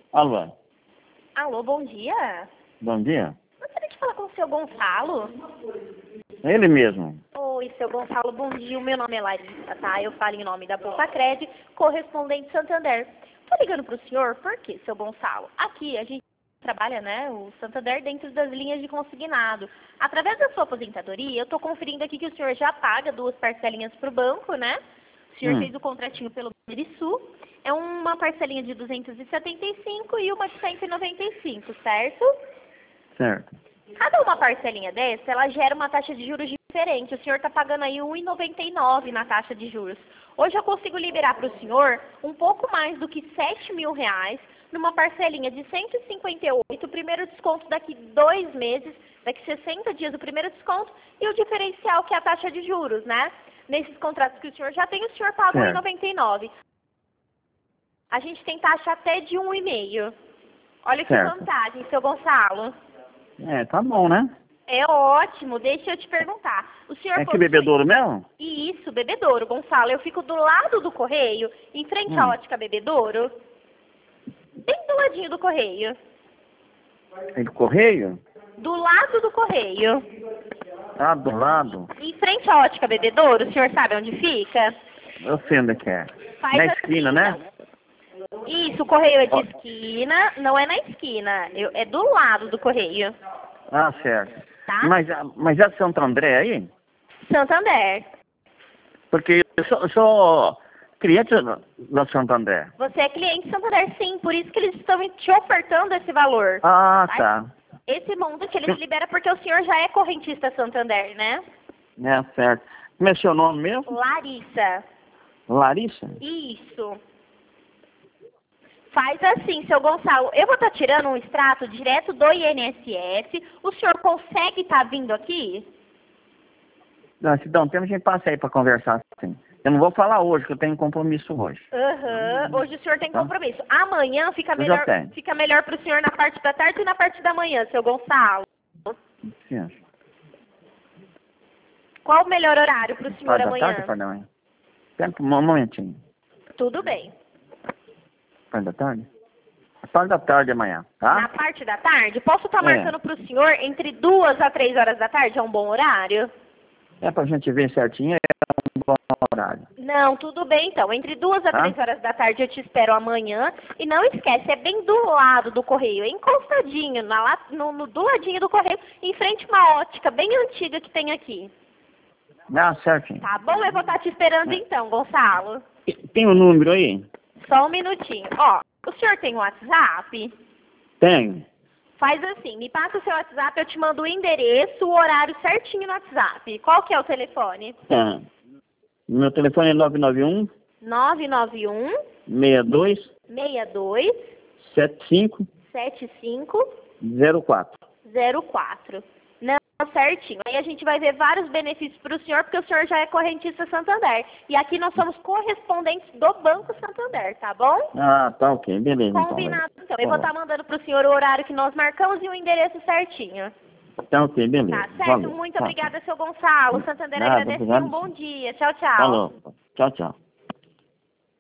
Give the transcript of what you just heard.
Alô, Alô, bom dia. bom dia. Gostaria de falar com o seu Gonçalo. Ele mesmo. Oi, seu Gonçalo, bom dia. O meu nome é Larissa, tá? Eu falo em nome da Pontacred, correspondente Santander. Tô ligando pro senhor, por quê, seu Gonçalo? Aqui a gente trabalha, né, o Santander dentro das linhas de consignado. Através da sua aposentadoria, eu tô conferindo aqui que o senhor já paga 2 parcelinhas pro banco, né? O senhor fez o contratinho pelo Banrisul. É uma parcelinha de 275 e uma de 195, certo? Certo. Cada uma parcelinha dessa, ela gera uma taxa de juros diferente. O senhor está pagando aí 1,99 na taxa de juros. Hoje eu consigo liberar para o senhor um pouco mais do que R$ 7.000 numa parcelinha de 158, o primeiro desconto daqui 2 meses, daqui 60 dias o primeiro desconto e o diferencial que é a taxa de juros, né? Nesses contratos que o senhor já tem, o senhor paga Certo. 1,99. A gente tem taxa até de 1,5. Olha que Certo. vantagem, seu Gonçalo. Tá bom, né? É ótimo, deixa eu te perguntar. O senhor É que possui... bebedouro mesmo? Isso, Bebedouro, Gonçalo. Eu fico do lado do correio, em frente à ótica Bebedouro, bem do ladinho do correio. É do correio? Do lado do correio. Ah, do lado. Em frente à ótica Bebedouro, o senhor sabe onde fica? Eu sei onde é que é. Faz Na assim, esquina, né? então. Isso, o correio é de esquina, não é na esquina, é do lado do correio, Ah, certo. tá? Mas é Santo André aí? Santander. Porque eu sou cliente da Santo André. Você é cliente Santander, sim, por isso que eles estão te ofertando esse valor. Ah, tá. Esse montante eles liberam porque o senhor já é correntista Santander, né? É, certo. Como é seu nome mesmo? Larissa. Larissa? Isso. Faz assim, seu Gonçalo. Eu vou estar tirando um extrato direto do INSS. O senhor consegue estar vindo aqui? Não, se dá um tempo, a gente passa aí para conversar assim. Eu não vou falar hoje, que eu tenho compromisso hoje. Hoje o senhor tem Tá. compromisso. Amanhã fica Eu já melhor, tenho. fica melhor para o senhor na parte da tarde e na parte da manhã, seu Gonçalo. Sim. Qual o melhor horário para o senhor Parte da amanhã? tarde ou parte da manhã? Espera um momentinho. Tudo bem. Parte da tarde? A parte da tarde amanhã, tá? Na parte da tarde, posso estar É. marcando para o senhor entre 2 a 3 horas da tarde? É um bom horário? É pra gente ver certinho, é um bom horário. Não, tudo bem então. Entre 2 a Tá? 3 horas da tarde eu te espero amanhã. E não esquece, é bem do lado do correio, é encostadinho, do ladinho do correio, em frente a uma ótica bem antiga que tem aqui. Ah, certinho. Tá bom? Eu vou estar te esperando então, Gonçalo. Tem o número aí? Só um minutinho. Ó, o senhor tem um WhatsApp? Tem. Faz assim, me passa o seu WhatsApp, eu te mando o endereço, o horário certinho no WhatsApp. Qual que é o telefone? Tá. Meu telefone é 991 991 62 62 75 75 04. 04. Não, certinho. Aí a gente vai ver vários benefícios para o senhor, porque o senhor já é correntista Santander. E aqui nós somos correspondentes do Banco Santander, tá bom? Ah, tá ok. Beleza, Combinado, então. então. Eu vou estar mandando para o senhor o horário que nós marcamos e o endereço certinho. Tá ok, beleza. Tá certo? Valeu. Muito Tá. obrigada, seu Gonçalo. Santander Nada, agradece e obrigado. um bom dia. Tchau, tchau. Falou. Tchau, tchau.